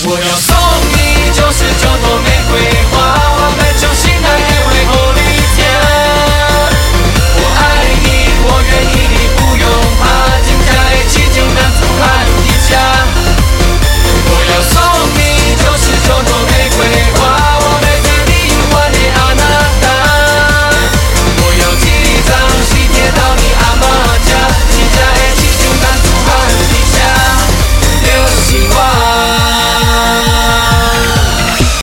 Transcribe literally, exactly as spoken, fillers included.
我要送你九十九朵玫瑰花，我们就心。